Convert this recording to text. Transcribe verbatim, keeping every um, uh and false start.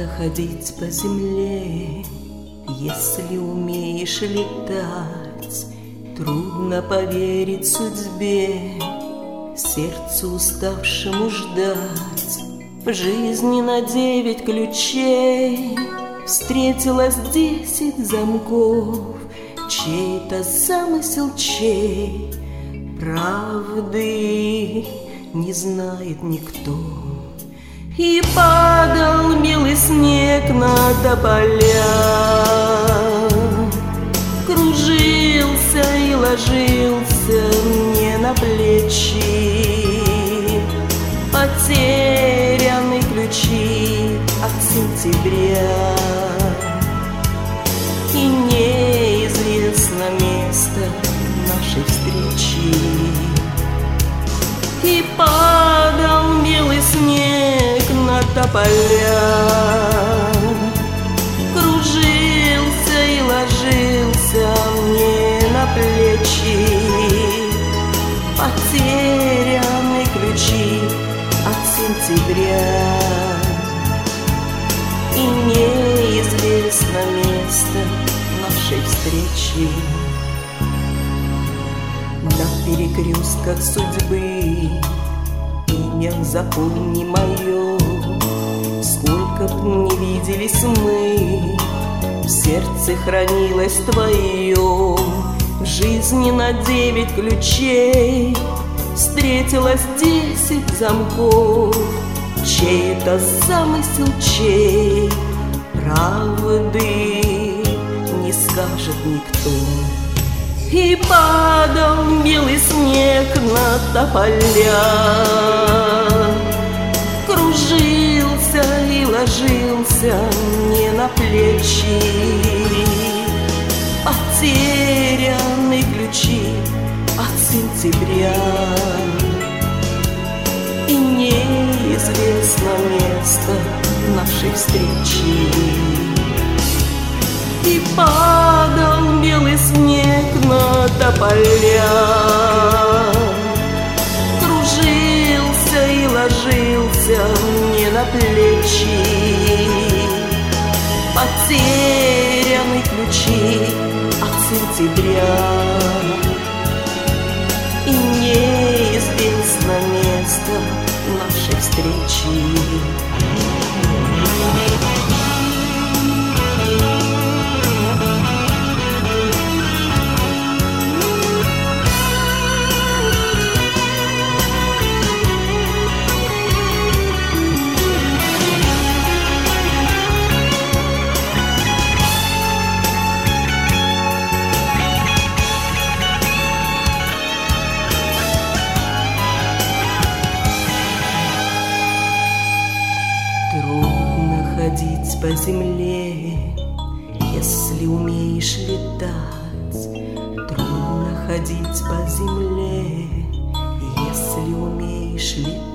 Трудно ходить по земле, если умеешь летать. Трудно поверить судьбе, сердцу уставшему ждать. В жизни на девять ключей встретилось десять замков. Чей-то замысел, чей правды не знает никто. И падал белый снег на тополя, кружился и ложился мне на плечи. Потеряны ключи от сентября, и неизвестно место нашей встречи. И падал белый снег на тополя, кружился и ложился мне на плечи. Потеряны ключи от сентября, и неизвестно место нашей встречи. На перекрестках судьбы имя запомни мое. Сколько б не виделись мы, в сердце хранилось твое. В жизни на девять ключей встретилось десять замков. Чей-то замысел, чей правды не скажет никто. И падал белый снег на тополя, кружился и ложился мне на плечи. Потеряны ключи от сентября, и неизвестно место нашей встречи. И падал белый снег на тополя, кружился и ложился мне на плечи. Потеряны ключи от сентября, и неизвестно место нашей встречи. Трудно ходить по земле, если умеешь летать. Трудно ходить по земле, если умеешь летать.